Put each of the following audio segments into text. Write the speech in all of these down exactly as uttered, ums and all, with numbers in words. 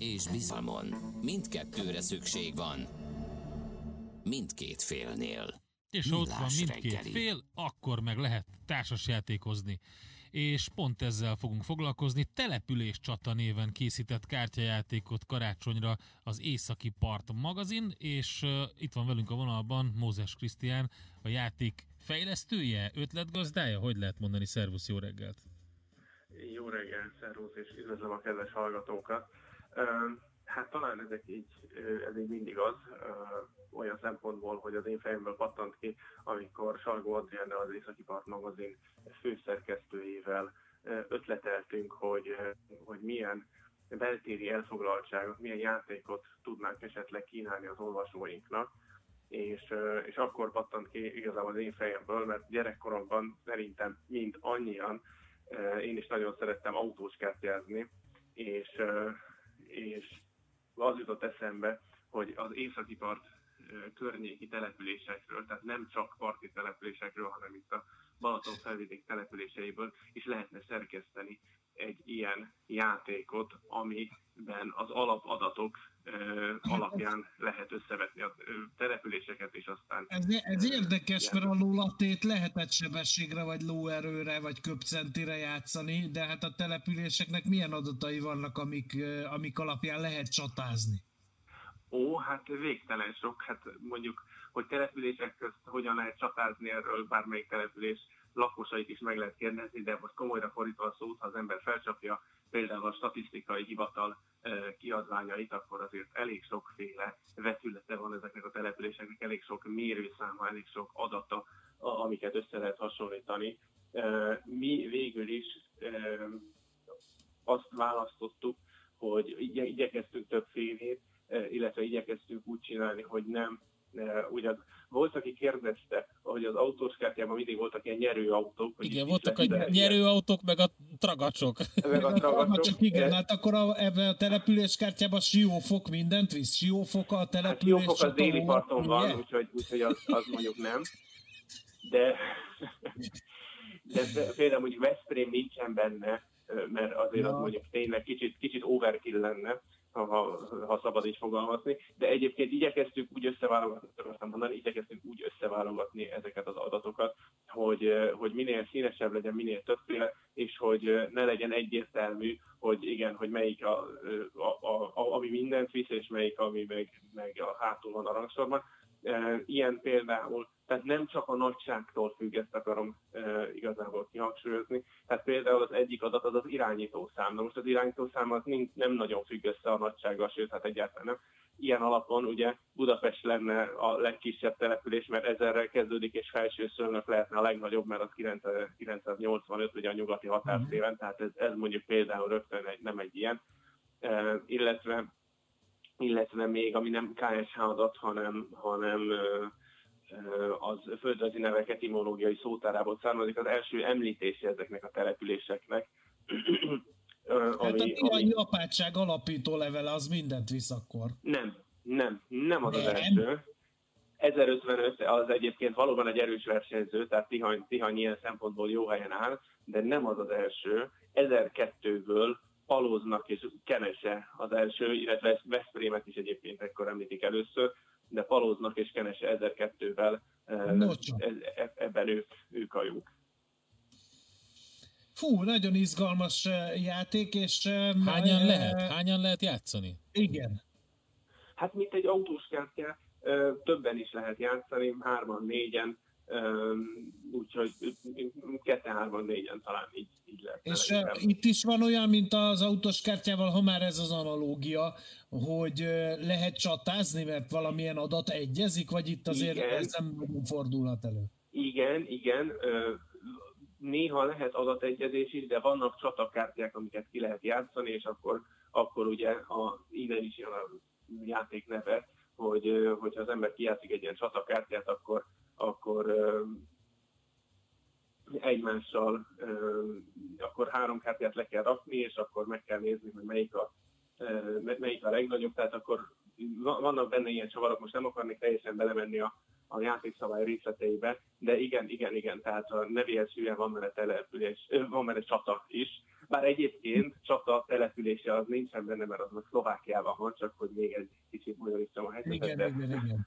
és bizalmon. Mindkettőre szükség van. Mindkét félnél. És ha ott van mindkét reggeli. fél, akkor meg lehet társasjátékozni. És pont ezzel fogunk foglalkozni. Település Csata néven készített kártyajátékot karácsonyra az Északi Part magazin, és uh, itt van velünk a vonalban Mózes Krisztián, a játék fejlesztője, ötletgazdája, hogy lehet mondani? Szervusz, jó reggelt! Jó reggelt, szervusz, és üdvözlöm a kedves hallgatókat. Hát talán ezek így, ez így mindig az, olyan szempontból, hogy az én fejemből pattant ki, amikor Salgó Adrienne, az Északi Part magazin főszerkesztőjével ötleteltünk, hogy, hogy milyen beltéri elfoglaltságot, milyen játékot tudnánk esetleg kínálni az olvasóinknak. És, és akkor pattant ki igazából az én fejemből, mert gyerekkoromban szerintem mind annyian, én is nagyon szerettem autós kártyázni, és, és az jutott eszembe, hogy az Északi Part környéki településekről, tehát nem csak parti településekről, hanem itt a Balaton felvidék településeiből is lehetne szerkeszteni egy ilyen játékot, amiben az alapadatok ö, alapján lehet összevetni a ö, településeket, és aztán... Ez, ez érdekes, mert a lólatét lehetett sebességre, vagy lóerőre, vagy köbcentire játszani, de hát a településeknek milyen adatai vannak, amik, amik alapján lehet csatázni? Ó, hát végtelen sok. Hát mondjuk, hogy települések közt hogyan lehet csatázni, erről bármelyik település lakosait is meg lehet kérdezni, de most komolyra fordítva a szót, ha az ember felcsapja például a statisztikai hivatal kiadványait, akkor azért elég sokféle vetülete van ezeknek a településeknek, elég sok mérőszáma, elég sok adata, amiket össze lehet hasonlítani. Mi végül is azt választottuk, hogy igyekeztünk többfélét, illetve igyekeztünk úgy csinálni, hogy nem. Ugye volt, aki kérdezte, hogy az autós kártyában mindig voltak ilyen nyerőautók. Igen, voltak a nyerőautók, meg a tragacsok. Meg a tragacsok. Igen, hát akkor a, ebben a településkártyában Siófok mindent visz. Siófok a település. Hát Siófok az déli parton van, úgyhogy, úgyhogy az, az mondjuk nem. De, de például mondjuk Veszprém nincsen benne, mert azért ja. Az mondjuk tényleg kicsit, kicsit overkill lenne, ha, ha szabad így fogalmazni, de egyébként igyekeztünk úgy összeválogatni, mondani, igyekeztünk úgy összeválogatni ezeket az adatokat, hogy, hogy minél színesebb legyen, minél többféle, és hogy ne legyen egyértelmű, hogy igen, hogy melyik a, a, a, a, ami mindent visz, és melyik, ami meg, meg a hátul van a rangsorban. Ilyen például, tehát nem csak a nagyságtól függ, ezt akarom e, igazából kihangsúlyozni. Tehát például az egyik adat az az irányítószám. Na most az irányítószám az nem nagyon függ össze a nagysággal, sőt, hát egyáltalán nem. Ilyen alapon ugye Budapest lenne a legkisebb település, mert ezerrel kezdődik, és Felsőszőlőnök lehetne a legnagyobb, mert az kilencszáznyolcvanöt, ugye a nyugati határszélen, tehát ez, ez mondjuk például rögtön egy, nem egy ilyen. E, illetve illetve még, ami nem ká es há adat, hanem, hanem az földrajzi nevek etimológiai szótárából származik, az első említése ezeknek a településeknek. Hát ami, a Tihanyi ami... apátság alapító levele, az mindent visz akkor. Nem, nem, nem az nem. Az első. ezerötvenöt az egyébként valóban egy erős versenyző, tehát Tihany, Tihany ilyen szempontból jó helyen áll, de nem az az első. ezerkettőből Palóznak és Kenese az első, illetve Veszprémet is egyébként ekkor említik először, de Palóznak és Kenese ezerkettővel e, ebben ők, ők a jók. Fú, nagyon izgalmas játék, és... Hányan lehet? Hányan lehet játszani? Igen. Hát mint egy autós kártya, többen is lehet játszani, hárman, négyen, úgyhogy ketten, hárman, négyen talán így, így lehet. És uh, itt is van olyan, mint az autós kártyával, ha már ez az analógia, hogy uh, lehet csatázni, mert valamilyen adat egyezik, vagy itt azért igen. Ez nem fordulhat elő? Igen, igen. Néha lehet adategyezés is, de vannak csatakártyák, amiket ki lehet játszani, és akkor, akkor ugye a, innen is jön a játék neve, hogy hogyha az ember kijátszik egy ilyen csatakártyát, akkor akkor uh, egymással uh, akkor három kártyát le kell rakni, és akkor meg kell nézni, hogy melyik a, uh, melyik a legnagyobb, tehát akkor vannak benne ilyen csavarok, most nem akarnék teljesen belemenni a, a játékszabály részleteibe, de igen, igen, igen, tehát a nevéhez hülyen van benne település, van benne csata is, Bár egyébként csata települése az nincsen benne, mert az meg Szlovákiában van, csak hogy még egy kicsit bonyolítsam a helyzetet. Igen, de... igen, igen.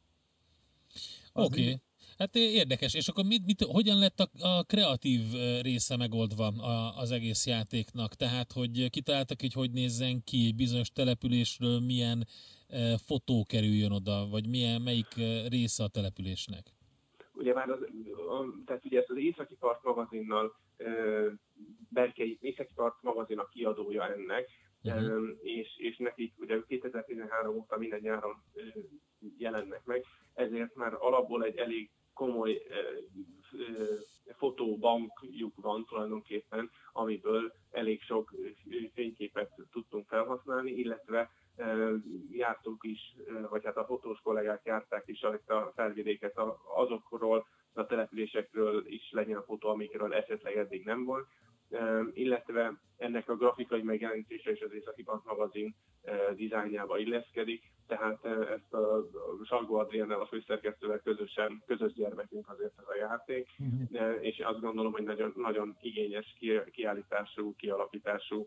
Oké. Okay. Hát érdekes. És akkor mit, mit, hogyan lett a, a kreatív része megoldva a, az egész játéknak? Tehát, hogy kitaláltak, hogy hogy nézzen ki egy bizonyos településről, milyen e, fotó kerüljön oda, vagy milyen, melyik része a településnek? Ugye már az, a, tehát ugye ezt az Északi Part magazinnal, e, Berkei Északi Part magazin a kiadója ennek, uh-huh. e, és, és nekik ugye kétezer-tizenhárom óta minden nyáron e, jelennek meg, ezért már alapból egy elég komoly e, e, fotóbankjuk van tulajdonképpen, amiből elég sok fényképet tudtunk felhasználni, illetve e, jártunk is, vagy hát a fotós kollégák járták is a felvidéket azokról, a településekről is legyen a fotó, amikről esetleg eddig nem volt, e, illetve ennek a grafikai megjelenítése és az Északi Part magazin e, dizájnjába illeszkedik, tehát ezt a Salgó Adriánnal, a főszerkesztővel közösen, közös gyermekünk azért ez a játék, uh-huh. és azt gondolom, hogy nagyon, nagyon igényes kiállítású, kialakítású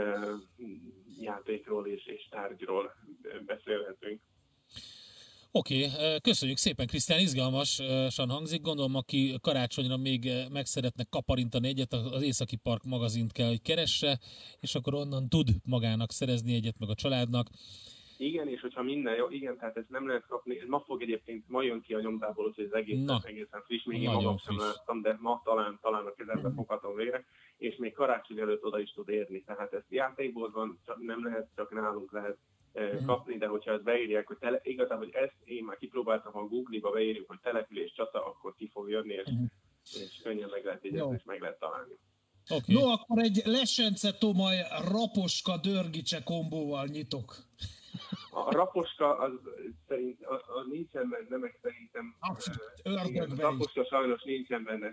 játékról és, és tárgyról beszélhetünk. Oké, okay, köszönjük szépen, Krisztián, izgalmasan hangzik. Gondolom, aki karácsonyra még meg szeretne kaparintani egyet, az Északi Park magazint kell, hogy keresse, és akkor onnan tud magának szerezni egyet, meg a családnak. Igen, és hogyha minden jó, igen, tehát ezt nem lehet kapni, ez ma fog egyébként, ma jön ki a nyomdából, úgyhogy ez egészen, egészen friss, még én magam sem láttam, de ma talán, talán a kezembe foghatom végre, és még karácsony előtt oda is tud érni, tehát ezt játékból van, nem lehet, csak nálunk lehet eh, kapni, de hogyha ezt beírják, hogy tele, igazából, hogy ezt én már kipróbáltam, ha Google-ba beírjuk, hogy település csata, akkor ki fog jönni, és, és könnyen meg lehet jegyezni, és meg lehet találni. Okay. No, akkor egy Lesence Tomaj Raposka Dörgicse kombóval nyitok. A Raposka az szerint az, az nincsen benne, meg szerintem igen, a Raposka sajnos nincsen benne.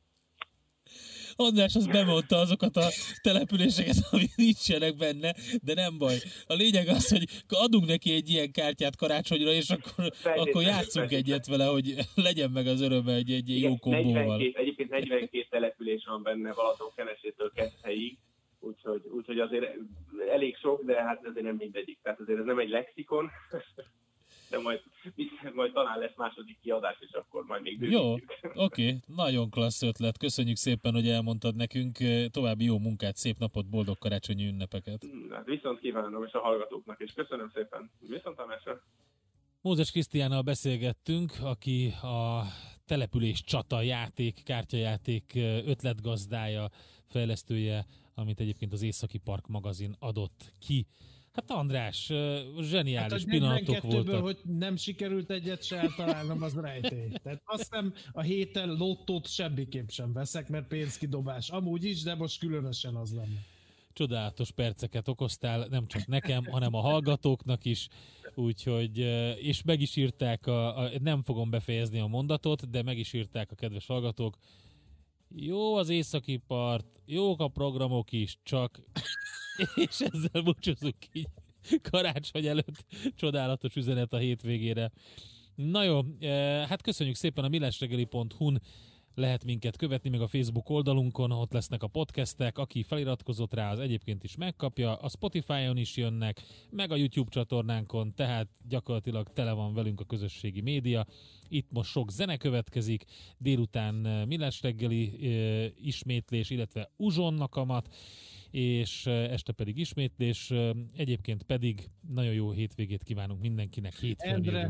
András az bemondta azokat a településeket, amik nincsenek benne, de nem baj. A lényeg az, hogy adunk neki egy ilyen kártyát karácsonyra, és akkor, akkor játszunk egyet vele, hogy legyen meg az öröme egy, egy jó kombóval. negyvenkét, egyébként negyvenkét település van benne Balaton-Kenesétől Keszthelyig, úgyhogy, úgyhogy azért elég sok, de hát azért nem mindegyik. Tehát azért ez nem egy lexikon, de majd, majd talán lesz második kiadás, és akkor majd még bővítjük. Jó, oké, okay. Nagyon klassz ötlet. Köszönjük szépen, hogy elmondtad nekünk. További jó munkát, szép napot, boldog karácsonyi ünnepeket. Hát viszont kívánom, és a hallgatóknak is. Köszönöm szépen. Viszontlátásra. Mózes Krisztiánnal beszélgettünk, aki a település csata játék, kártyajáték ötletgazdája, fejlesztője, amit egyébként az Északi Park magazin adott ki. Hát András, zseniális hát, pillanatok voltak. Hogy nem sikerült egyet se eltalálnom, az rejtély. Tehát azt hiszem a héten lottót semmiképp sem veszek, mert pénzkidobás. Amúgy is, de most különösen az lenne. Csodálatos perceket okoztál, nem csak nekem, hanem a hallgatóknak is. Úgyhogy, és meg is írták, a, a, nem fogom befejezni a mondatot, de meg is írták a kedves hallgatók. Jó az Északi Part, jók a programok is, csak... és ezzel búcsúzunk így karácsony előtt. Csodálatos üzenet a hétvégére. Na jó, hát köszönjük szépen, a millásreggeli pont hu-n lehet minket követni, meg a Facebook oldalunkon, ott lesznek a podcastek, aki feliratkozott rá, az egyébként is megkapja, a Spotify-on is jönnek, meg a YouTube csatornánkon, tehát gyakorlatilag tele van velünk a közösségi média. Itt most sok zene következik, délután millás reggeli e, ismétlés, illetve uzsonnak amat, és este pedig ismétlés, egyébként pedig nagyon jó hétvégét kívánunk mindenkinek, hétfőn jövünk.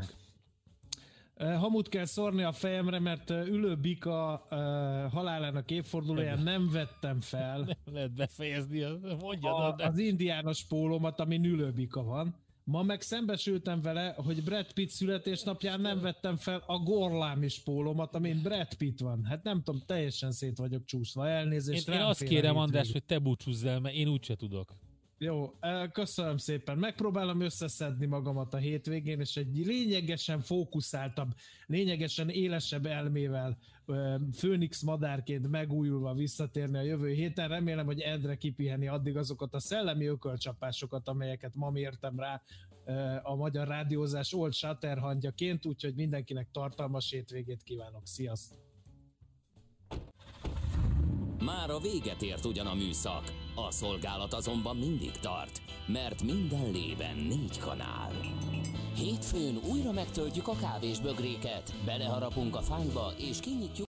Hamut kell szórni a fejemre, mert Ülő Bika uh, halálának évfordulóján nem vettem fel. Nem lehet befejezni, mondjad. A, az indiános pólómat, amin Ülő Bika van. Ma meg szembesültem vele, hogy Brad Pitt születésnapján nem vettem fel a Gorlámis pólómat, amin Brad Pitt van. Hát nem tudom, teljesen szét vagyok csúszva. Elnézést. Én, én azt kérem, András, hogy te búcsúzz el, mert én úgyse tudok. Jó, köszönöm szépen. Megpróbálom összeszedni magamat a hétvégén, és egy lényegesen fókuszáltabb, lényegesen élesebb elmével főnix madárként megújulva visszatérni a jövő héten. Remélem, hogy Endre kipiheni addig azokat a szellemi ökölcsapásokat, amelyeket ma mértem rá a magyar rádiózás old shatterhangjaként, úgyhogy mindenkinek tartalmas hétvégét kívánok. Sziasztok! Már a véget ért ugyan a műszak, A szolgálat azonban mindig tart, mert minden lében négy kanál. Hétfőn újra megtöltjük a kávésbögréket, beleharapunk a fányba és kinyitjuk